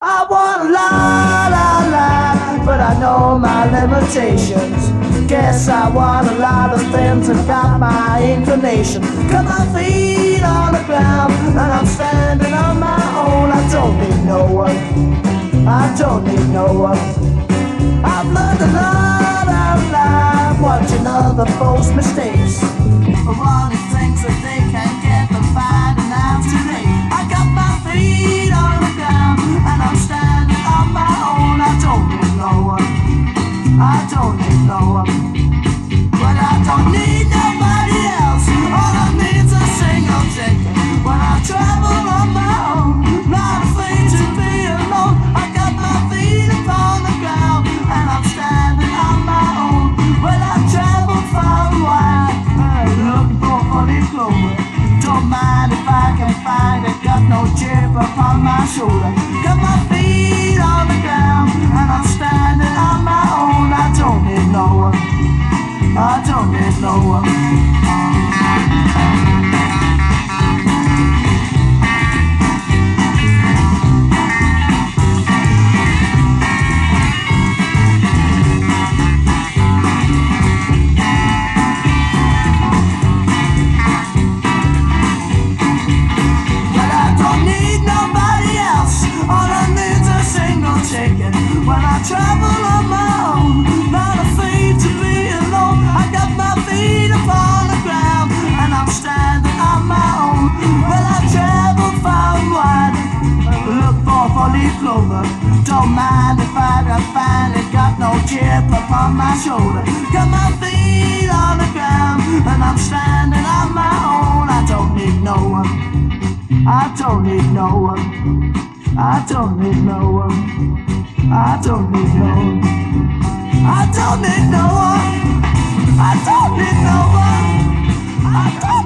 I want a lot, but I know my limitations. Guess I want a lot of things and got my inclination. Got my feet on the ground and I'm standing on my own. I don't need no one, I don't need no one. I've learned a lot out of life, watching other folks' mistakes. Running things that they can't get to finding out today. I got my feet on the ground and I'm standing on my own. I don't need no one, I don't need no one, but I don't need nobody else. All I need's a single ticket. When I travel on my own, not afraid to be alone. I got my feet upon the ground and I'm standing on my own. Well, I travel far and wide, looking for funny clover. Don't mind if I can find it, got no chip upon my shoulder. Got my feet on the ground and I'm standing on my own. I don't need no one, I don't need no one. When I travel on my own, not afraid to be alone. I got my feet upon the ground and I'm standing on my own. Well, I travel far and wide, look for four-leaf clover. Don't mind if I can find it, got no chip upon my shoulder. Got my feet on the ground and I'm standing on my own. I don't need no one, I don't need no one, I don't need no one, I don't need no one, I don't need no one, I don't need no one, I don't